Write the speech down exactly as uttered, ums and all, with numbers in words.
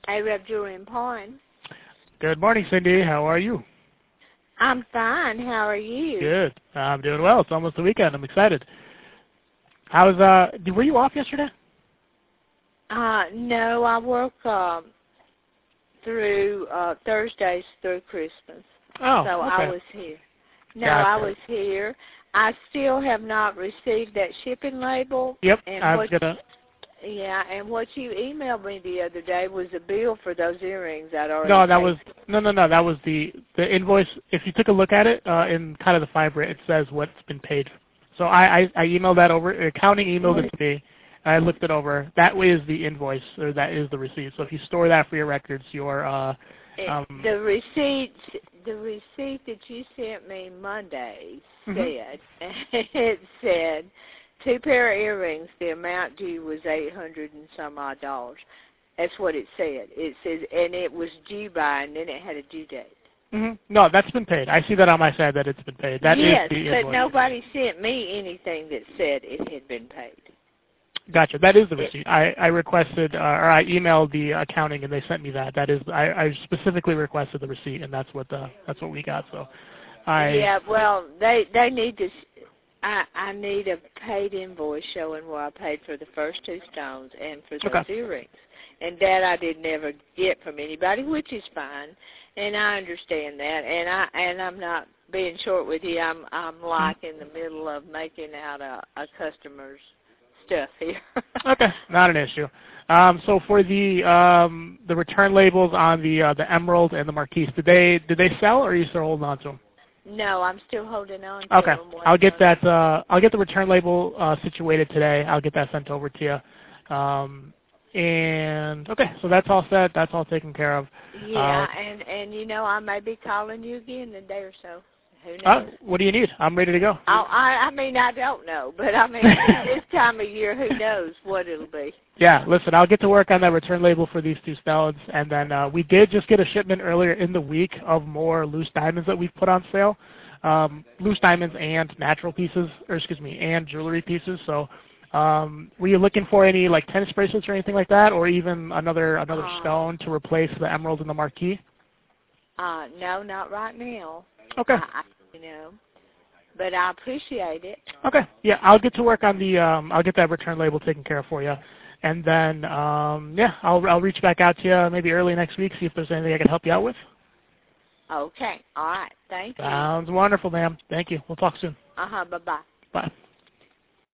Arab Jewelry and Pawn. Good morning, Cindy. How are you? I'm fine. How are you? Good. I'm doing well. It's almost the weekend. I'm excited. How's uh? Were you off yesterday? Uh, no, I work um, through uh, Thursdays through Christmas. Oh, so okay. I was here. No, Gotcha. I was here. I still have not received that shipping label. Yep. And I'm what, gonna. Yeah, and what you emailed me the other day was a bill for those earrings I'd already No, that paid. was no, no, no. That was the the invoice. If you took a look at it uh, in kind of the fine print, it says what's been paid. So I, I, I emailed that over. Accounting emailed it to me. I looked it over. That is the invoice, or that is the receipt. So if you store that for your records, your uh, um, the receipt, the receipt that you sent me Monday mm-hmm. said it said two pair of earrings. The amount due was eight hundred and some odd dollars. That's what it said. It says, and it was due by, and then it had a due date. Mm-hmm. No, that's been paid. I see that on my side that it's been paid. That yes, is the invoice. but nobody sent me anything that said it had been paid. Gotcha. That is the receipt. I, I requested, uh, or I emailed the accounting, and they sent me that. That is, I, I specifically requested the receipt, and that's what the, that's what we got. So, I. Yeah. Well, they they need to. I I need a paid invoice showing where I paid for the first two stones and for those okay. earrings, and that I did never get from anybody, which is fine, and I understand that, and I and I'm not being short with you. I'm I'm like in the middle of making out a, a customer's stuff here. Okay, not an issue. Um, so for the um, the return labels on the uh, the Emerald and the Marquise, did they did they sell, or are you still holding on to them? No, I'm still holding on to okay. them. Okay, I'll get that. Uh, I'll get the return label uh, situated today. I'll get that sent over to you. Um, and okay, so that's all set. That's all taken care of. Yeah, uh, and and you know I may be calling you again in a day or so. Who knows? Uh, what do you need? I'm ready to go. I, I I mean I don't know, but I mean this time of year, who knows what it'll be. Yeah, listen, I'll get to work on that return label for these two stones, and then uh, we did just get a shipment earlier in the week of more loose diamonds that we've put on sale, um, loose diamonds and natural pieces, or excuse me, and jewelry pieces. So, um, were you looking for any like tennis bracelets or anything like that, or even another another uh, stone to replace the emerald and the marquise? Uh, no, not right now. Okay. I, you know, but I appreciate it. Okay. Yeah, I'll get to work on the. Um, I'll get that return label taken care of for you. And then, um, yeah, I'll I'll reach back out to you maybe early next week, see if there's anything I can help you out with. Okay. All right. Thank you. Sounds wonderful, ma'am. Thank you. We'll talk soon. Uh-huh. Bye-bye. Bye.